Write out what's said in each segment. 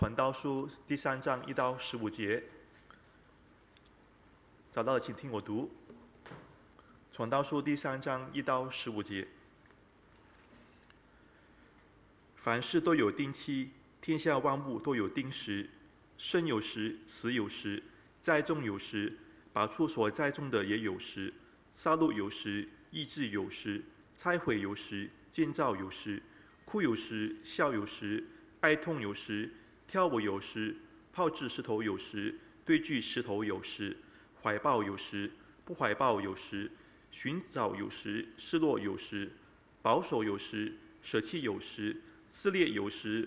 传道书第3章1到15节，找到了请听我读。传道书第3章1到15节，凡事都有定期，天下万物都有定时，生有时，死有时，栽种有时，拔出所栽种的也有时，杀戮有时，医治有时，拆毁有时，建造有时，哭有时，笑有时，哀痛有时，跳舞有时，炮制石头有时，堆聚石头有时，怀抱有时，不怀抱有时，寻找有时，失落有时，保守有时，舍弃有时，撕裂有时，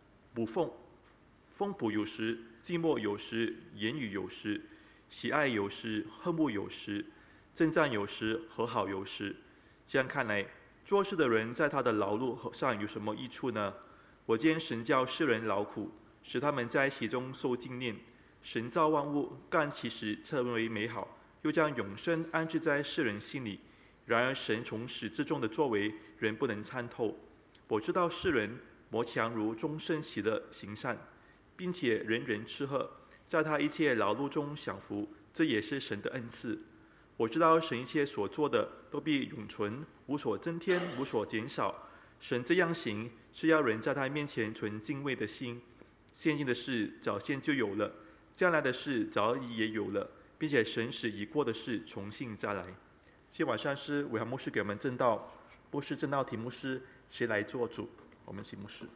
风捕有时，寂寞有时，言语有时，喜爱有时，恨恶有时，征战有时，和好有时。这样看来，做事的人在他的劳碌上有什么益处呢？我见神叫世人劳苦，使他们在其中受精炼。神造万物，干其时称为美好，又将永生安置在世人心里。然而神从始至终的作为，人不能参透。我知道世人谋强如终身喜乐行善，并且人人吃喝，在他一切劳碌中享福，这也是神的恩赐。我知道神一切所做的都必永存，无所增添，无所减少。神这样行，是要人在他面前存敬畏的心。现今的事早先就有了，将来的事早已也有了，并且神使已过的事重新再来。今晚上是伟航牧师给我们正道，牧师正道题目是谁来做主？我们请牧师。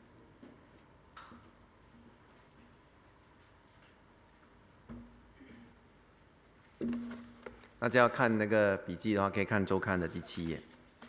大家要看那个笔记的话，可以看周刊的第7页。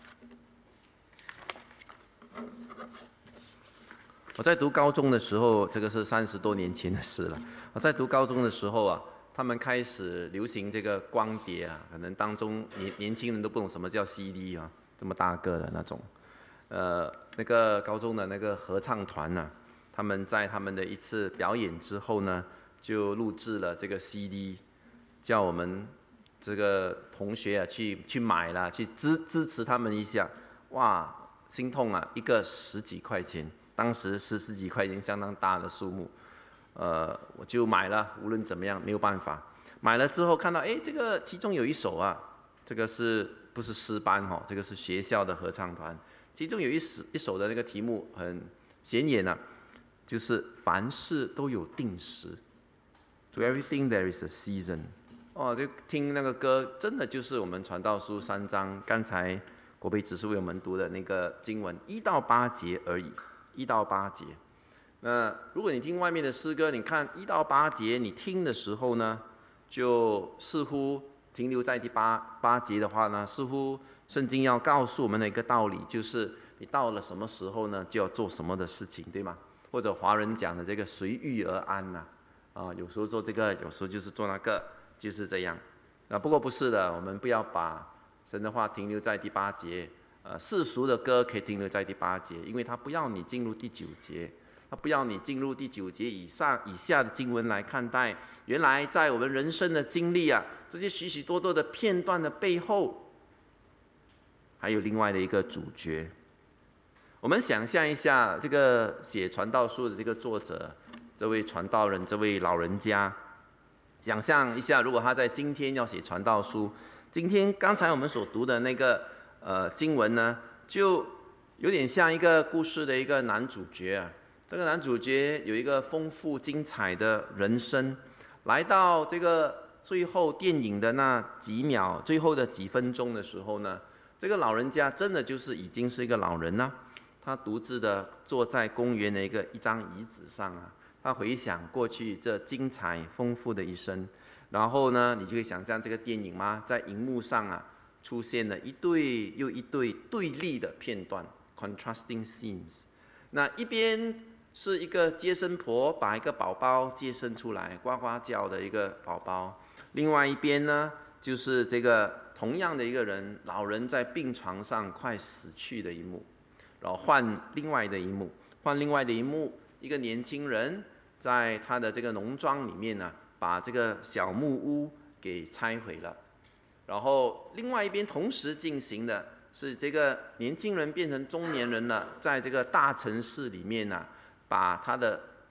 我在读高中的时候，这个是30多年前的事了。我在读高中的时候啊，他们开始流行这个光碟啊，可能当中年轻人都不懂什么叫 CD 啊，这么大个的那种。那个高中的那个合唱团呢，他们在他们的一次表演之后呢，就录制了这个 CD， 叫我们这个同学啊去买啦，去支持他们一下。哇，心痛啊，一个10几块钱。当时10几块钱相当大的数目，我就买了。无论怎么样，没有办法。买了之后看到，这个其中有一首啊，这个不是诗班哈？这个是学校的合唱团。其中有一首的那个题目很显眼啊，就是凡事都有定时。To everything there is a season。就听那个歌，真的就是我们传道书3章，刚才国培只是为我们读的那个经文1到8节而已。1到8节，那如果你听外面的诗歌，你看1到8节，你听的时候呢，就似乎停留在第八节的话呢，似乎圣经要告诉我们的一个道理，就是你到了什么时候呢，就要做什么的事情，对吗？或者华人讲的这个随遇而安呐，有时候做这个，有时候就是做那个，就是这样。不过不是的，我们不要把神的话停留在第8节。世俗的歌可以停留在第8节，因为他不要你进入第9节，他不要你进入第9节以下的经文来看待。原来在我们人生的经历啊，这些许许多多的片段的背后，还有另外的一个主角。我们想象一下，这个写传道书的这个作者，这位传道人，这位老人家，想象一下，如果他在今天要写传道书，今天刚才我们所读的那个经文呢，就有点像一个故事的一个男主角啊。这个男主角有一个丰富精彩的人生，来到这个最后电影的那几秒，最后的几分钟的时候呢，这个老人家真的就是已经是一个老人了。他独自的坐在公园的一张椅子上啊，他回想过去这精彩丰富的一生。然后呢，你就可以想象这个电影吗？在荧幕上啊，出现了一对又一对对立的片段 ，contrasting scenes。那一边是一个接生婆把一个宝宝接生出来，呱呱叫的一个宝宝；另外一边呢，就是这个同样的一个人，老人在病床上快死去的一幕。然后换另外的一幕，一个年轻人在他的这个农庄里面呢，把这个小木屋给拆毁了。然后另外一边同时进行的是这个年轻人变成中年人了，在这个大城市里面呢，把他的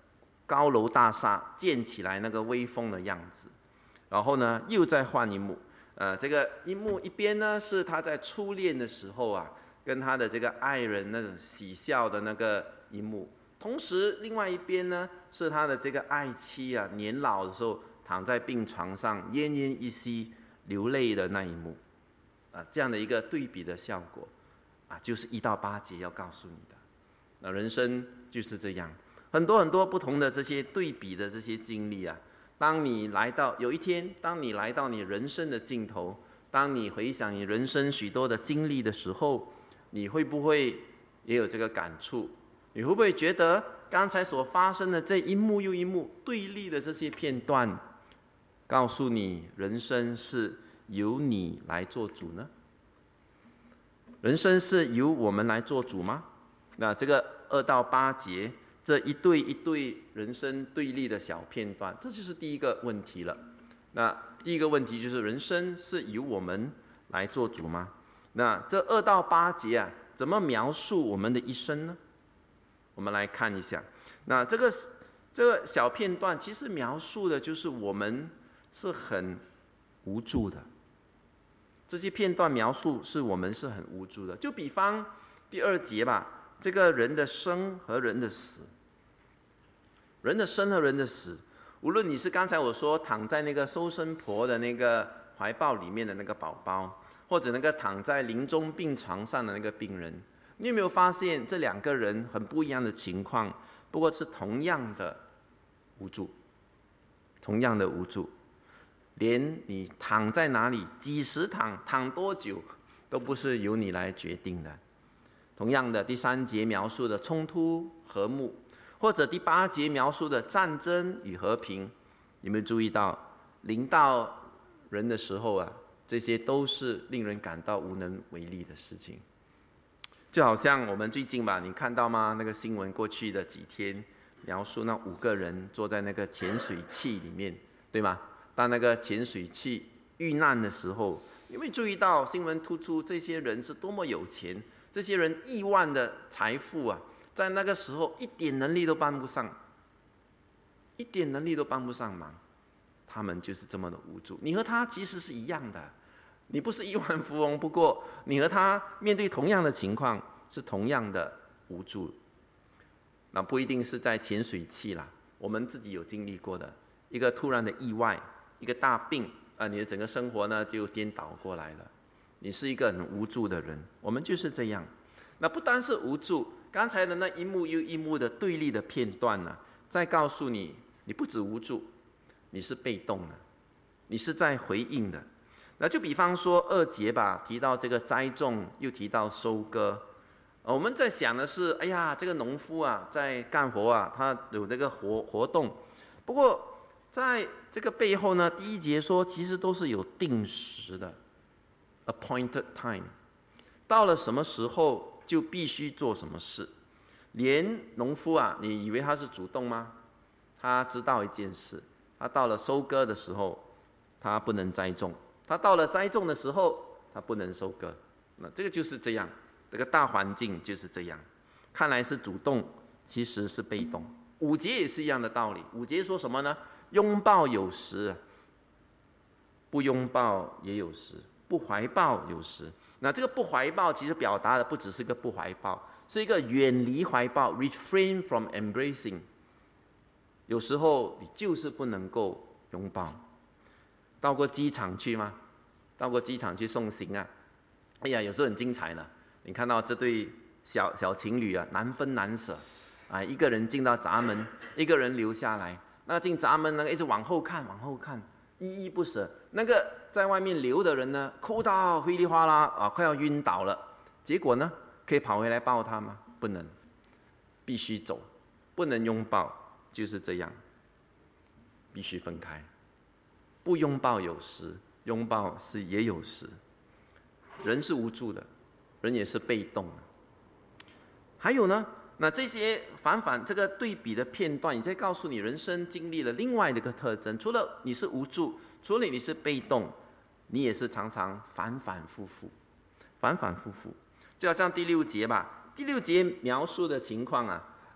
高楼大厦建起来那个威风的样子。然后呢，又再换一幕，这个一幕一边呢是他在初恋的时候啊，跟他的这个爱人那种喜笑的那个一幕，同时另外一边呢是他的这个爱妻啊，年老的时候躺在病床上奄奄一息流泪的那一幕，这样的一个对比的效果，就是1到8节要告诉你的。那人生就是这样，很多很多不同的这些对比的这些经历啊。当你来到有一天，当你来到你人生的尽头，当你回想你人生许多的经历的时候，你会不会也有这个感触？你会不会觉得刚才所发生的这一幕又一幕对立的这些片段，告诉你人生是由你来做主呢？人生是由我们来做主吗？那这个2到8节这一对一对人生对立的小片段，这就是第一个问题了。那第一个问题就是人生是由我们来做主吗？那这2到8节啊，怎么描述我们的一生呢？我们来看一下。那这个小片段其实描述的就是我们是很无助的。这些片段描述是我们是很无助的。就比方第2节吧，这个人的生和人的死，人的生和人的死，无论你是刚才我说躺在那个收生婆的那个怀抱里面的那个宝宝，或者那个躺在临终病床上的那个病人，你有没有发现这2个人很不一样的情况，不过是同样的无助，同样的无助，连你躺在哪里，几时躺多久，都不是由你来决定的。同样的，第3节描述的冲突和睦，或者第8节描述的战争与和平，有没有注意到，临到人的时候啊，这些都是令人感到无能为力的事情。就好像我们最近吧，你看到吗？那个新闻过去的几天描述那5个人坐在那个潜水器里面，对吗？当那个潜水器遇难的时候，有没有注意到新闻突出这些人是多么有钱？这些人亿万的财富啊，在那个时候一点能力都帮不上，一点能力都帮不上忙，他们就是这么的无助。你和他其实是一样的，你不是亿万富翁，不过你和他面对同样的情况是同样的无助。那不一定是在潜水器啦，我们自己有经历过的一个突然的意外，一个大病你的整个生活呢就颠倒过来了。你是一个很无助的人，我们就是这样。那不单是无助，刚才的那一幕又一幕的对立的片段呢，再告诉你，你不止无助，你是被动的，你是在回应的。那就比方说2节吧，提到这个栽种，又提到收割。我们在想的是，哎呀，这个农夫啊，在干活啊，他有这个活动。不过在这个背后呢，第1节说，其实都是有定时的。appointed time， 到了什么时候就必须做什么事。连农夫啊，你以为他是主动吗？他知道一件事，他到了收割的时候，他不能栽种；他到了栽种的时候，他不能收割。那这个就是这样，这个大环境就是这样。看来是主动，其实是被动。5节也是一样的道理。5节说什么呢？拥抱有时，不拥抱也有时。不怀抱有时，那这个不怀抱其实表达的不只是个不怀抱，是一个远离怀抱 refrain from embracing。 有时候你就是不能够拥抱。到过机场去吗？到过机场去送行啊？哎呀，有时候很精彩呢。你看到这对小情侣啊，难分难舍一个人进到闸门，一个人留下来。那进闸门那个一直往后看，依依不舍。那个在外面留的人呢，哭到稀里哗啦快要晕倒了。结果呢，可以跑回来抱他吗？不能，必须走，不能拥抱，就是这样，必须分开。不拥抱有时，拥抱是也有时。人是无助的，人也是被动的。还有呢，那这些反这个对比的片段，也在告诉你人生经历了另外的一个特征。除了你是无助，除了你是被动，你也是常常反反复复。就好像第6节吧，第6节描述的情况啊，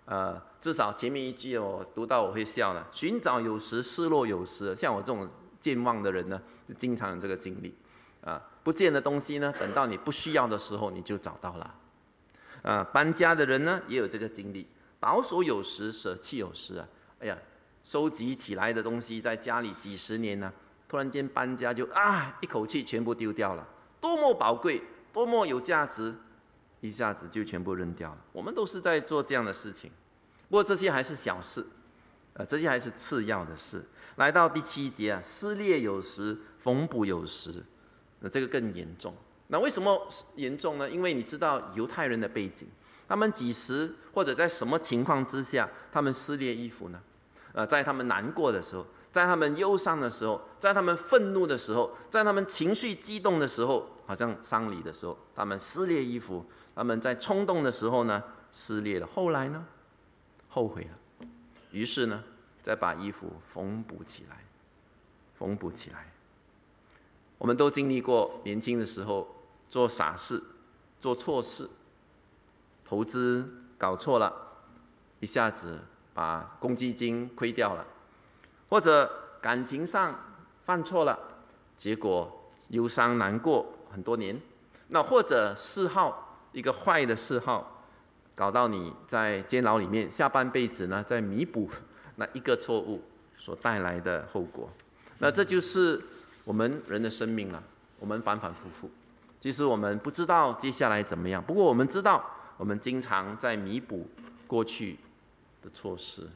至少前面一句我读到我会笑了。寻找有时，失落有时。像我这种健忘的人呢，就经常有这个经历。不见的东西呢，等到你不需要的时候，你就找到了。搬家的人呢，也有这个经历。保守有时，舍弃有时啊。哎呀，收集起来的东西在家里几十年呢，突然间搬家就一口气全部丢掉了，多么宝贵，多么有价值，一下子就全部扔掉了。我们都是在做这样的事情，不过这些还是小事，这些还是次要的事。来到第7节啊，撕裂有时，缝补有时，这个更严重。那为什么严重呢？因为你知道犹太人的背景，他们几时或者在什么情况之下，他们撕裂衣服呢？在他们难过的时候，在他们忧伤的时候，在他们愤怒的时候，在他们情绪激动的时候，好像丧礼的时候，他们撕裂衣服。他们在冲动的时候呢，撕裂了。后来呢，后悔了，于是呢，再把衣服缝补起来，缝补起来。我们都经历过年轻的时候做傻事，做错事，投资搞错了，一下子把公积金亏掉了，或者感情上犯错了，结果忧伤难过很多年。那或者嗜好，一个坏的嗜好，搞到你在监牢里面，下半辈子呢在弥补那一个错误所带来的后果。那这就是我们人的生命了，我们反反复复。其实我们不知道接下来怎么样，不过我们知道，我们经常在弥补过去的错失。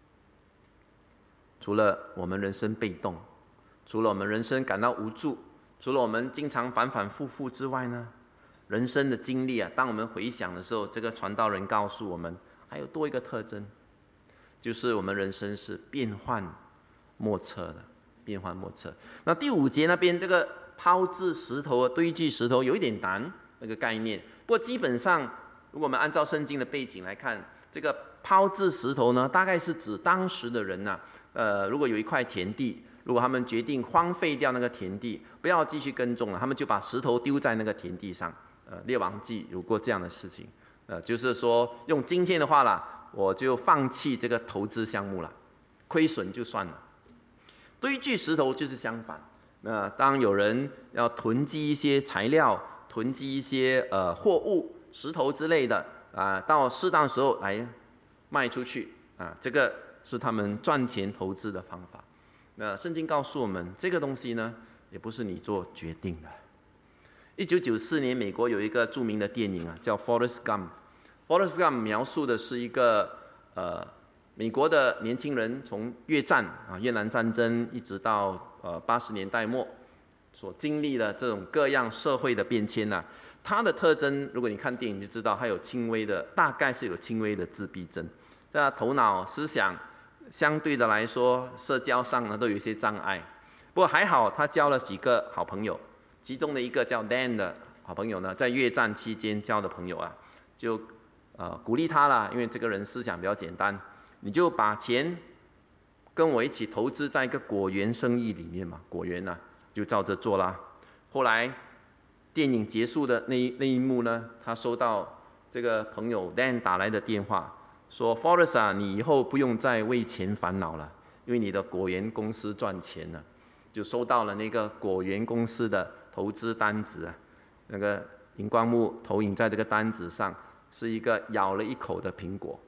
除了我们人生被动，除了我们人生感到无助，除了我们经常反反复复之外呢，人生的经历啊，当我们回想的时候，这个传道人告诉我们，还有多一个特征，就是我们人生是变幻莫测的，变幻莫测。那第5节那边这个抛掷石头、堆积石头有一点难那个概念，不过基本上，如果我们按照圣经的背景来看，这个抛掷石头呢，大概是指当时的人呐，如果有一块田地，如果他们决定荒废掉那个田地，不要继续耕种了，他们就把石头丢在那个田地上。列王记有过这样的事情，就是说用今天的话啦，我就放弃这个投资项目了，亏损就算了。堆聚石头就是相反，当有人要囤积一些材料、囤积一些货物、石头之类的到适当时候来卖出去这个是他们赚钱投资的方法。那圣经告诉我们，这个东西呢，也不是你做决定的。1994年，美国有一个著名的电影叫《Forrest Gump》。Forrest Gump 描述的是一个美国的年轻人从越战越南战争一直到80年代末所经历的这种各样社会的变迁它的特征，如果你看电影就知道，它有轻微的，大概是有轻微的自闭症。在头脑思想相对的来说，社交上呢都有一些障碍。不过还好，他交了几个好朋友。其中的一个叫 Dan 的好朋友呢，在越战期间交的朋友就鼓励他了，因为这个人思想比较简单，你就把钱跟我一起投资在一个果园生意里面嘛，果园就照着做啦。后来电影结束的那一幕呢，他收到这个朋友 Dan 打来的电话，说 Forrest 你以后不用再为钱烦恼了，因为你的果园公司赚钱了。就收到了那个果园公司的投资单子那个荧光幕投影在这个单子上，是一个咬了一口的苹果。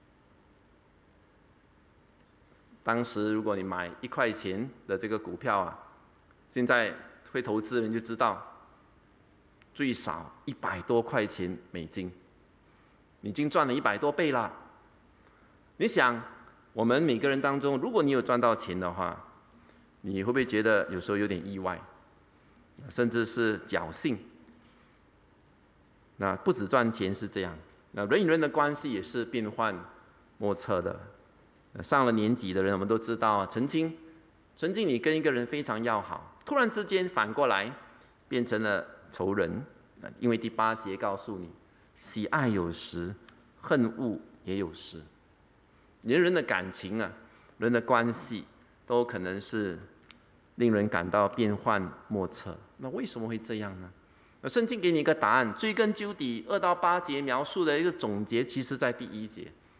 当时如果你买1块钱的这个股票现在会投资的人就知道，最少100多块钱美金，已经赚了100多倍了。你想，我们每个人当中，如果你有赚到钱的话，你会不会觉得有时候有点意外，甚至是侥幸？那不止赚钱是这样，那人与人的关系也是变幻莫测的。上了年纪的人，我们都知道，曾经你跟一个人非常要好，突然之间反过来变成了仇人，因为第8节告诉你，喜爱有时，恨恶也有时。人的感情人的关系都可能是令人感到变幻莫测。那为什么会这样呢？圣经给你一个答案，追根究底，2到8节描述的一个总结，其实在第1节。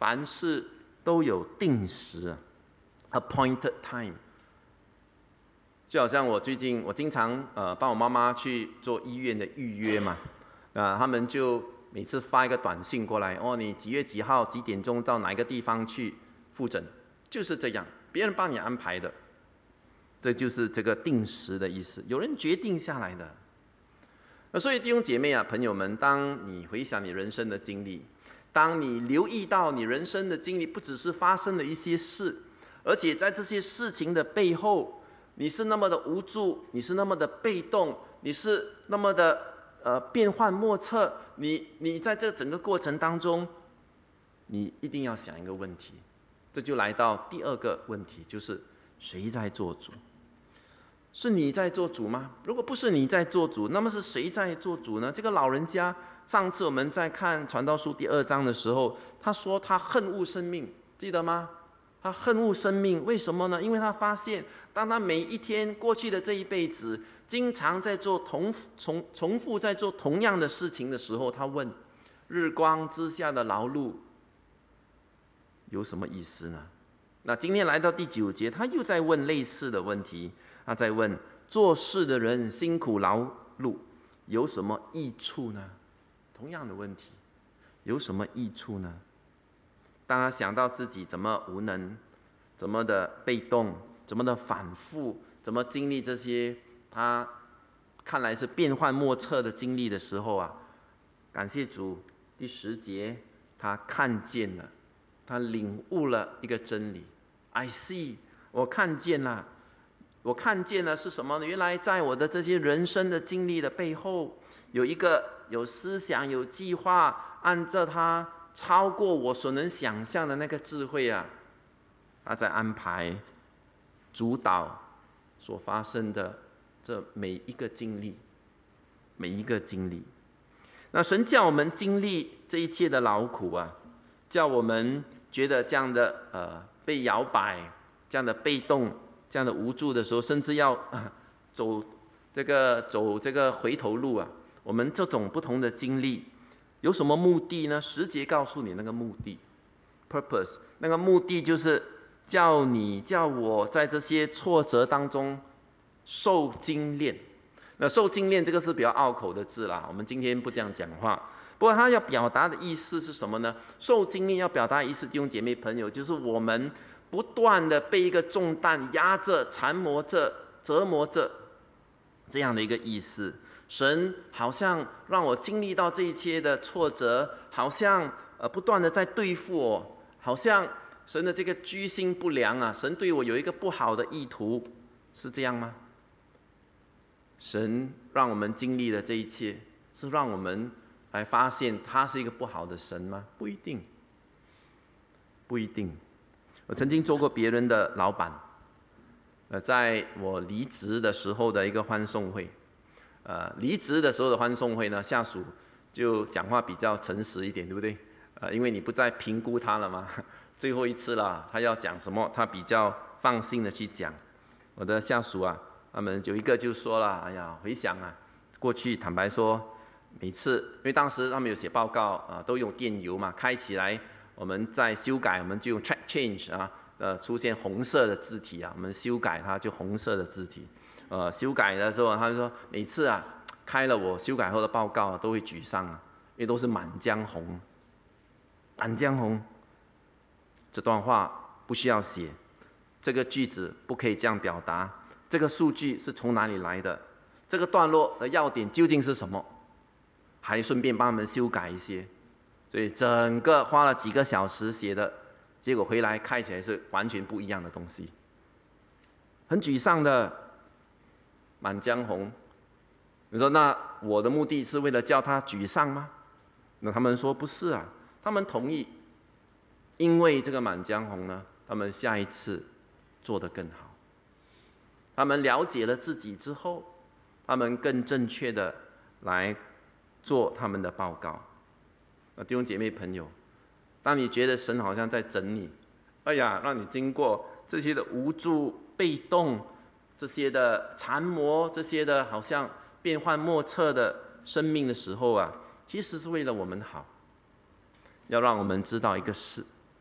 凡事都有定时 appointed time。就好像我经常帮我妈妈去做医院的预约嘛，他们就每次发一个短信过来，你几月几号几点钟到哪一个地方去复诊，就是这样，别人帮你安排的，这就是这个定时的意思，有人决定下来的。所以弟兄姐妹啊，朋友们，当你回想你人生的经历，当你留意到你人生的经历不只是发生了一些事，而且在这些事情的背后，你是那么的无助，你是那么的被动，你是那么的变幻莫测，你在这整个过程当中，你一定要想一个问题，这就来到第二个问题，就是谁在做主？是你在做主吗？如果不是你在做主，那么是谁在做主呢？这个老人家，上次我们在看传道书第2章的时候，他说他恨恶生命，记得吗？他恨恶生命，为什么呢？因为他发现，当他每一天过去的这一辈子，经常在做重复在做同样的事情的时候，他问：日光之下的劳碌有什么意思呢？那今天来到第9节，他又在问类似的问题，他在问：做事的人辛苦劳碌有什么益处呢？同样的问题，有什么益处呢？当他想到自己怎么无能，怎么的被动，怎么的反复，怎么经历这些他看来是变幻莫测的经历的时候啊，感谢主，第10节他看见了，他领悟了一个真理。I see， 我看见了，我看见了是什么呢？原来在我的这些人生的经历的背后，有一个有思想、有计划，按照他超过我所能想象的那个智慧啊，他在安排、主导所发生的这每一个经历，每一个经历。那神叫我们经历这一切的劳苦啊，叫我们觉得这样的被摇摆、这样的被动、这样的无助的时候，甚至要走这个回头路啊。我们这种不同的经历有什么目的呢？10节告诉你那个目的 ，purpose， 那个目的就是叫我在这些挫折当中受精炼。那受精炼这个是比较拗口的字啦，我们今天不这样讲话。不过他要表达的意思是什么呢？受精炼要表达的意思，弟兄姐妹朋友，就是我们不断的被一个重担压着、缠磨着、折磨着，这样的一个意思。神好像让我经历到这一切的挫折，好像不断的在对付我，好像神的这个居心不良啊，神对我有一个不好的意图，是这样吗？神让我们经历的这一切，是让我们来发现他是一个不好的神吗？不一定，不一定。我曾经做过别人的老板，在我离职的时候的一个欢送会。离职的时候的欢送会呢，下属就讲话比较诚实一点，对不对？因为你不再评估他了嘛，最后一次了，他要讲什么，他比较放心的去讲。我的下属啊，他们有一个就说了，哎呀，回想啊，过去坦白说，每次因为当时他们有写报告都用电邮嘛，开起来我们在修改，我们就用 track change 出现红色的字体啊，我们修改它就红色的字体。修改的时候，他就说每次啊开了我修改后的报告都会沮丧啊，因为都是满江红。满江红，这段话不需要写，这个句子不可以这样表达，这个数据是从哪里来的，这个段落的要点究竟是什么，还顺便帮他们修改一些，所以整个花了几个小时写的，结果回来看起来是完全不一样的东西，很沮丧的。满江红，你说那我的目的是为了叫他沮丧吗？那他们说不是啊，他们同意，因为这个满江红呢，他们下一次做得更好。他们了解了自己之后，他们更正确的来做他们的报告。弟兄姐妹朋友，当你觉得神好像在整你，哎呀，让你经过这些的无助、被动。这些的缠磨，这些的好像变幻莫测的生命的时候啊，其实是为了我们好，要让我们知道一个事，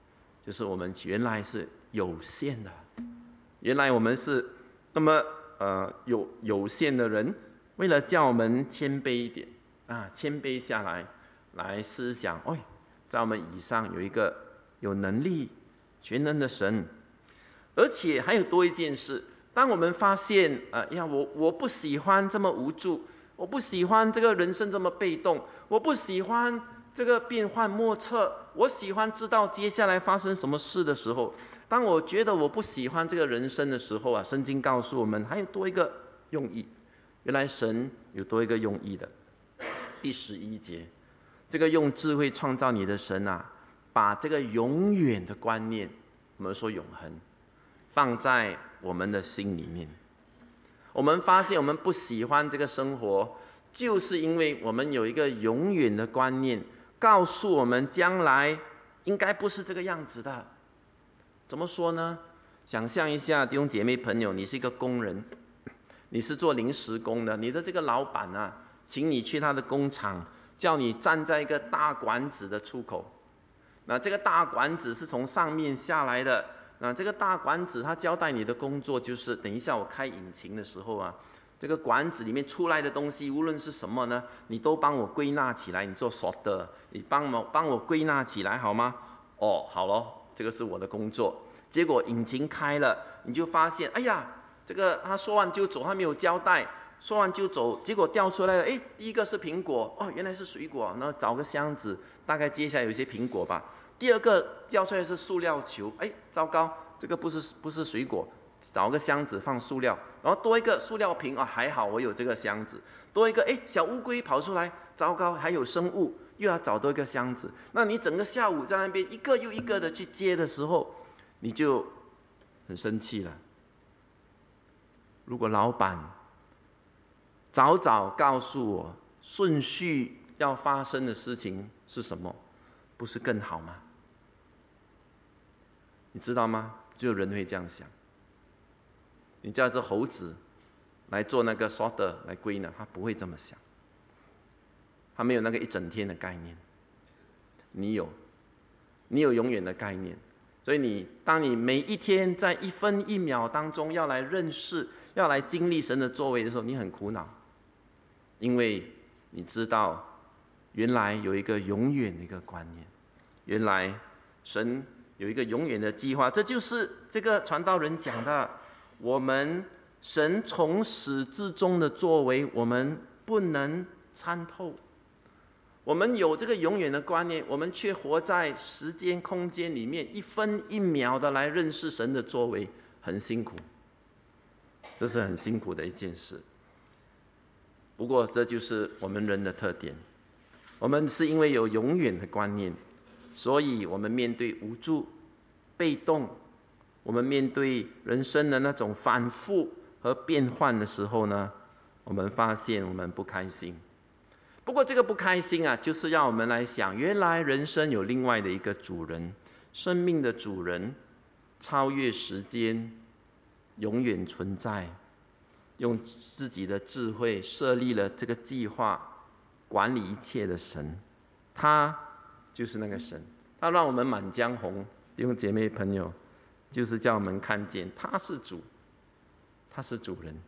就是我们原来是有限的，原来我们是那么有限的人，为了叫我们谦卑一点啊，谦卑下来思想，在我们以上有一个有能力全能的神。而且还有多一件事，当我们发现我不喜欢这么无助，我不喜欢这个人生这么被动，我不喜欢这个变幻莫测，我喜欢知道接下来发生什么事的时候，当我觉得我不喜欢这个人生的时候圣经告诉我们还有多一个用意。原来神有多一个用意的。第11节，这个用智慧创造你的神把这个永远的观念，我们说永恒，放在我们的心里面。我们发现我们不喜欢这个生活，就是因为我们有一个永远的观念，告诉我们将来应该不是这个样子的。怎么说呢？想象一下，弟兄姐妹朋友，你是一个工人，你是做临时工的，你的这个老板请你去他的工厂，叫你站在一个大管子的出口。那这个大管子是从上面下来的，那这个大管子他交代你的工作就是，等一下我开引擎的时候这个管子里面出来的东西无论是什么呢，你都帮我归纳起来，你做 sorter， 你帮我归纳起来好吗？好咯，这个是我的工作。结果引擎开了，你就发现这个他说完就走，他没有交代，说完就走，结果掉出来了。第一个是苹果，原来是水果，那找个箱子，大概接下来有一些苹果吧。第二个掉出来是塑料球，糟糕，这个不是水果，找个箱子放塑料，然后多一个塑料瓶，还好我有这个箱子。多一个小乌龟跑出来，糟糕，还有生物，又要找多一个箱子。那你整个下午在那边一个又一个的去接的时候，你就很生气了。如果老板早告诉我顺序要发生的事情是什么，不是更好吗？你知道吗？只有人会这样想。你叫这猴子来做那个 sorter 来归纳，他不会这么想，他没有那个一整天的概念。你有永远的概念。所以当你每一天在1分1秒当中要来认识、要来经历神的作为的时候，你很苦恼，因为你知道原来有一个永远的一个观念，原来神有一个永远的计划。这就是这个传道人讲的，我们神从始至终的作为，我们不能参透。我们有这个永远的观念，我们却活在时间空间里面，1分1秒的来认识神的作为，很辛苦。这是很辛苦的一件事。不过这就是我们人的特点，我们是因为有永远的观念，所以我们面对无助、被动，我们面对人生的那种反复和变换的时候呢，我们发现我们不开心。不过这个不开心就是让我们来想，原来人生有另外的一个主人，生命的主人，超越时间，永远存在，用自己的智慧设立了这个计划，管理一切的神，他就是那个神，他让我们满江红，弟兄姐妹朋友，就是叫我们看见他是主，他是主人。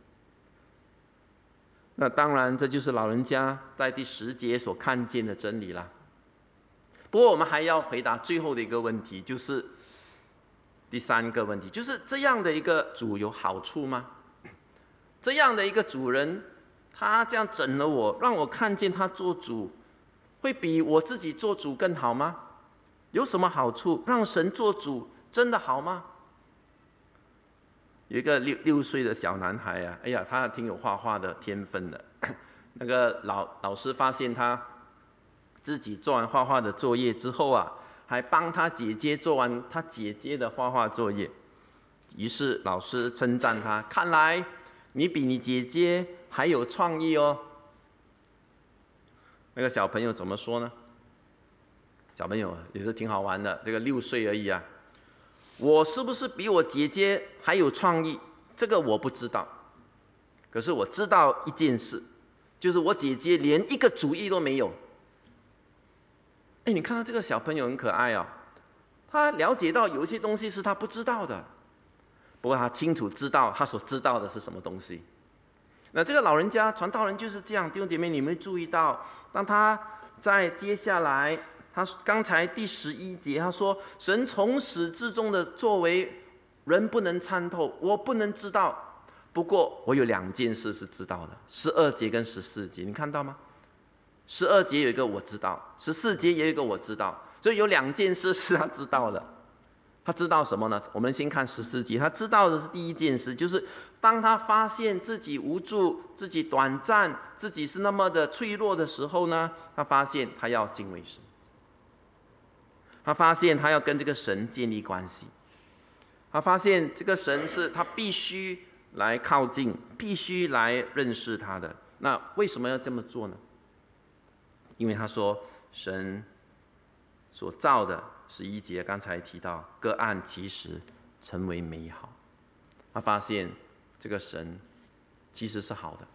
那当然，这就是老人家在第10节所看见的真理啦。不过我们还要回答最后的一个问题，就是第3个问题，就是这样的一个主有好处吗？这样的一个主人，他这样整了我，让我看见他做主，会比我自己做主更好吗？有什么好处？让神做主真的好吗？有一个6岁的小男孩他挺有画画的天分的。那个老师发现他自己做完画画的作业之后还帮他姐姐做完他姐姐的画画作业。于是老师称赞他，看来你比你姐姐还有创意哦。那个小朋友怎么说呢？小朋友也是挺好玩的，这个6岁而已我是不是比我姐姐还有创意？这个我不知道。可是我知道一件事，就是我姐姐连一个主意都没有。你看到这个小朋友很可爱他了解到有一些东西是他不知道的，不过他清楚知道他所知道的是什么东西。那这个老人家传道人就是这样，弟兄姐妹，你们注意到，当他在接下来，他刚才第11节他说，神从始至终的作为，人不能参透，我不能知道。不过我有2件事是知道的，12节跟14节，你看到吗？12节有一个我知道，14节也有一个我知道，所以有2件事是他知道的。他知道什么呢？我们先看14节，他知道的是第一件事，就是当他发现自己无助、自己短暂、自己是那么的脆弱的时候呢，他发现他要敬畏神，他发现他要跟这个神建立关系，他发现这个神是他必须来靠近、必须来认识他的。那为什么要这么做呢？因为他说神所造的11节刚才提到，各按其时成为美好。他发现这个神其实是好的。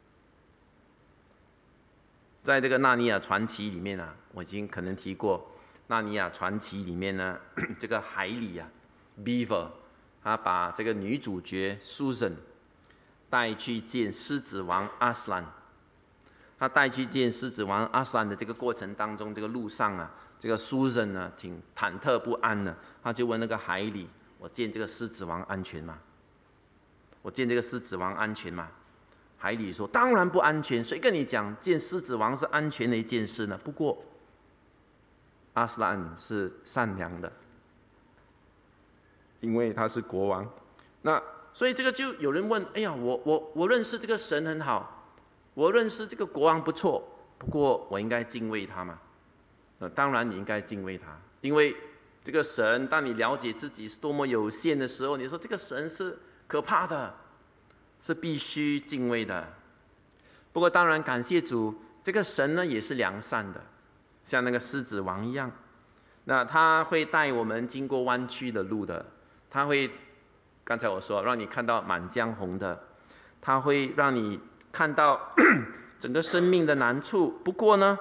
在这个纳尼亚传奇里面啊，我已经可能提过，纳尼亚传奇里面呢，这个海里啊 ，Beaver， 他把这个女主角 Susan 带去见狮子王阿斯兰。他带去见狮子王阿斯兰的这个过程当中，这个路上啊，这个 Susan 呢挺忐忑不安的，他就问那个海里：“我见这个狮子王安全吗？我见这个狮子王安全吗？”海里说：“当然不安全，谁跟你讲见狮子王是安全的一件事呢？不过阿斯兰是善良的，因为他是国王。那所以这个就有人问：哎呀，我认识这个神很好，我认识这个国王不错，不过我应该敬畏他吗？当然你应该敬畏他，因为这个神，当你了解自己是多么有限的时候，你说这个神是可怕的，是必须敬畏的。不过当然感谢主，这个神呢也是良善的，像那个狮子王一样，那他会带我们经过弯曲的路的，他会刚才我说让你看到满江红的，他会让你看到整个生命的难处。不过呢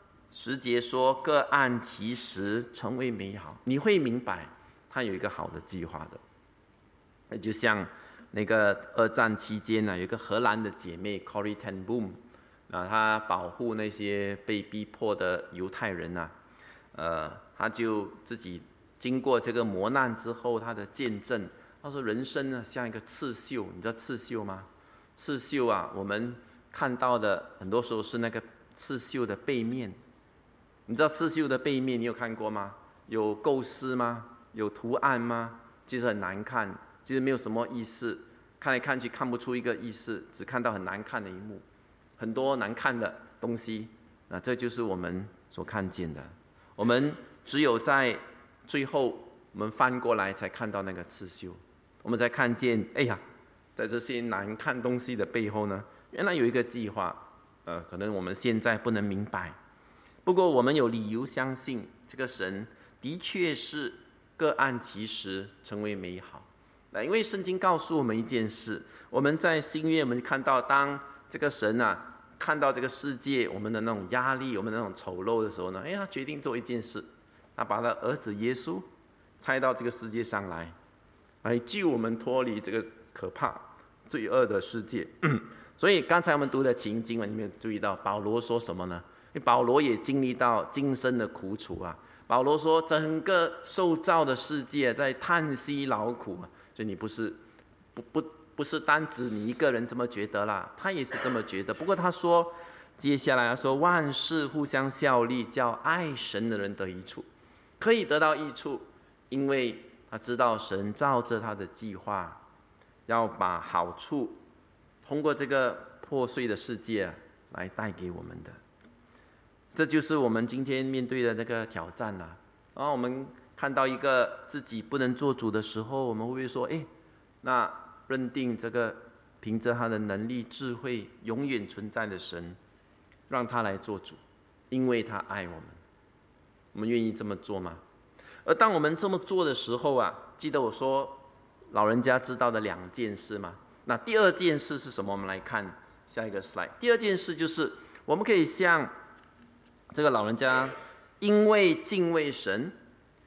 10节说各按其时成为美好，你会明白他有一个好的计划的。就像那个2战期间呢，有一个荷兰的姐妹 Corrie ten Boom， 她保护那些被逼迫的犹太人啊，她就自己经过这个磨难之后，她的见证，她说人生呢像一个刺绣，你知道刺绣吗？刺绣啊，我们看到的很多时候是那个刺绣的背面。你知道刺绣的背面你有看过吗？有构思吗？有图案吗？其实很难看，其实没有什么意思，看来看去看不出一个意思，只看到很难看的一幕，很多难看的东西。那这就是我们所看见的。我们只有在最后我们翻过来才看到那个刺绣，我们才看见，哎呀，在这些难看东西的背后呢，原来有一个计划。可能我们现在不能明白。不过我们有理由相信，这个神的确是各按其时成为美好。因为圣经告诉我们一件事，我们在新约我们看到，当这个神啊看到这个世界我们的那种压力，我们的那种丑陋的时候呢，他决定做一件事，他把他儿子耶稣差到这个世界上来救我们脱离这个可怕罪恶的世界。所以刚才我们读的经文里面注意到保罗说什么呢？保罗也经历到今生的苦楚啊。保罗说整个受造的世界在叹息劳苦啊。所以你不是单指你一个人这么觉得啦，他也是这么觉得。不过他说接下来他说万事互相效力，叫爱神的人得益处，可以得到益处，因为他知道神照着他的计划要把好处通过这个破碎的世界来带给我们的。这就是我们今天面对的那个挑战啦。然后我们看到一个自己不能做主的时候，我们会不会说，那认定这个凭着他的能力智慧永远存在的神，让他来做主，因为他爱我们。我们愿意这么做吗？而当我们这么做的时候啊，记得我说老人家知道的2件事吗？那第2件事是什么？我们来看下一个 slide。 第2件事就是我们可以像这个老人家，因为敬畏神，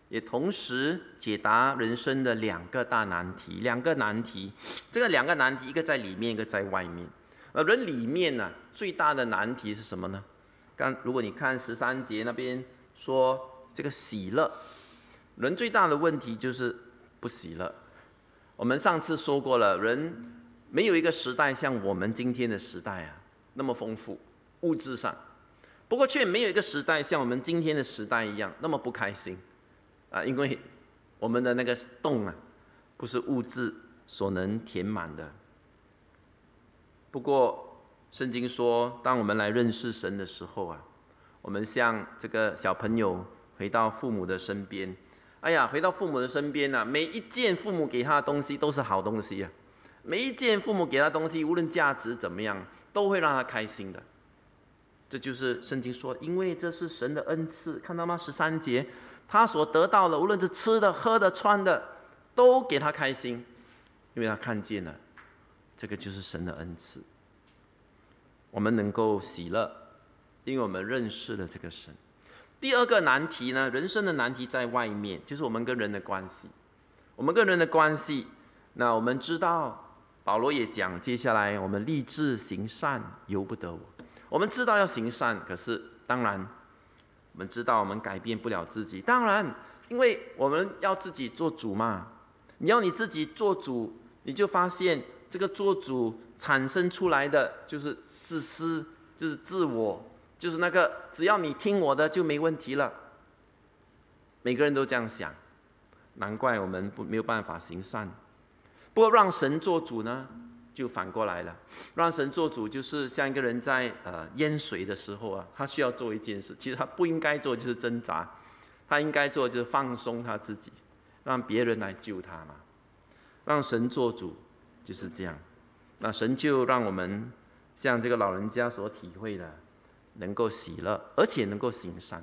也同时解答人生的两个难题。这个两个难题，一个在里面，一个在外面。人里面呢，最大的难题是什么呢？如果你看13节那边说这个喜乐，人最大的问题就是不喜乐。我们上次说过了，人没有一个时代像我们今天的时代那么丰富，物质上。不过却没有一个时代像我们今天的时代一样那么不开心因为我们的那个洞不是物质所能填满的。不过圣经说，当我们来认识神的时候我们像这个小朋友回到父母的身边，回到父母的身边每一件父母给他的东西都是好东西每一件父母给他的东西，无论价值怎么样，都会让他开心的。这就是圣经说，因为这是神的恩赐，看到吗？13节，他所得到的，无论是吃的、喝的、穿的，都给他开心，因为他看见了，这个就是神的恩赐。我们能够喜乐，因为我们认识了这个神。第二个难题呢，人生的难题在外面，就是我们跟人的关系。我们跟人的关系，那我们知道，保罗也讲，接下来我们立志行善，由不得我。我们知道要行善，可是当然，我们知道我们改变不了自己。当然，因为我们要自己做主嘛。你要你自己做主，你就发现这个做主产生出来的就是自私，就是自我，就是那个只要你听我的就没问题了。每个人都这样想，难怪我们没有办法行善。不过让神做主呢，就反过来了。让神做主，就是像一个人在淹水的时候他需要做一件事，其实他不应该做就是挣扎，他应该做就是放松他自己，让别人来救他嘛。让神做主就是这样。那神就让我们像这个老人家所体会的，能够喜乐，而且能够行善，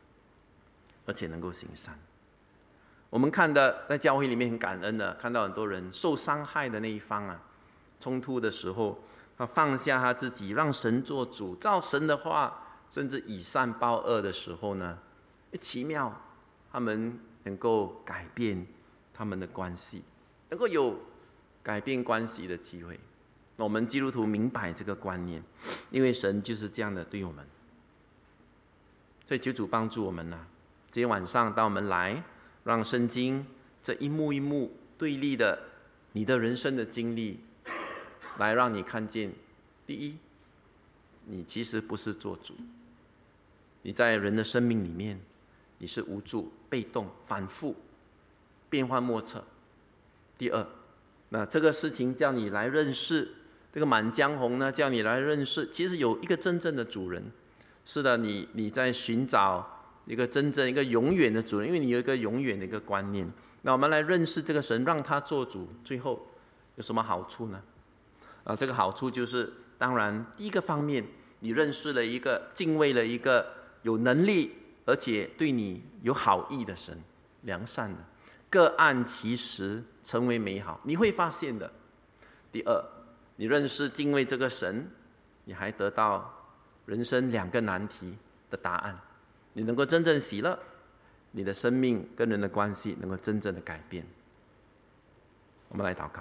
我们看的在教会里面很感恩的，看到很多人受伤害的那一方冲突的时候，他放下他自己，让神做主，照神的话，甚至以善报恶的时候呢，奇妙，他们能够改变他们的关系，能够有改变关系的机会。那我们基督徒明白这个观念，因为神就是这样的对我们。所以求主帮助我们今天晚上当我们来，让圣经这一幕一幕对立的你的人生的经历，来让你看见，第一，你其实不是做主，你在人的生命里面，你是无助、被动、反复、变幻莫测。第二，那这个事情叫你来认识，这个《满江红》呢，叫你来认识，其实有一个真正的主人。是的，你在寻找一个真正一个永远的主人，因为你有一个永远的一个观念。那我们来认识这个神，让他做主，最后有什么好处呢？这个好处就是，当然第一个方面，你认识了一个敬畏了一个有能力而且对你有好意的神，良善的，各按其时成为美好，你会发现的。第二，你认识敬畏这个神，你还得到人生两个难题的答案，你能够真正喜乐，你的生命跟人的关系能够真正的改变。我们来祷告。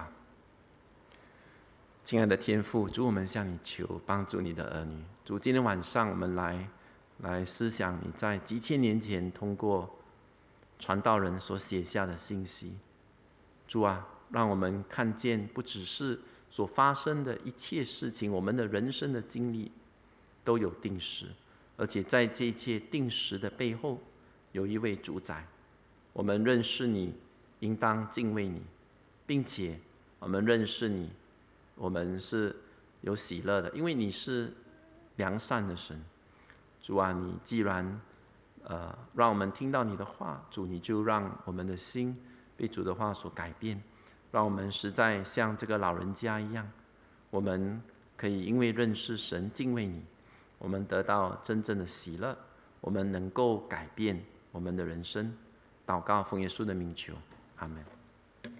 亲爱的天父，主，我们向你求帮助你的儿女。主，今天晚上我们来思想你在几千年前通过传道人所写下的信息。主啊，让我们看见不只是所发生的一切事情，我们的人生的经历都有定时，而且在这一切定时的背后，有一位主宰。我们认识你，应当敬畏你，并且我们认识你，我们是有喜乐的，因为你是良善的神。主啊，你既然让我们听到你的话，主，你就让我们的心被主的话所改变，让我们实在像这个老人家一样，我们可以因为认识神、敬畏你，我们得到真正的喜乐，我们能够改变我们的人生。祷告奉耶稣的名求，阿们。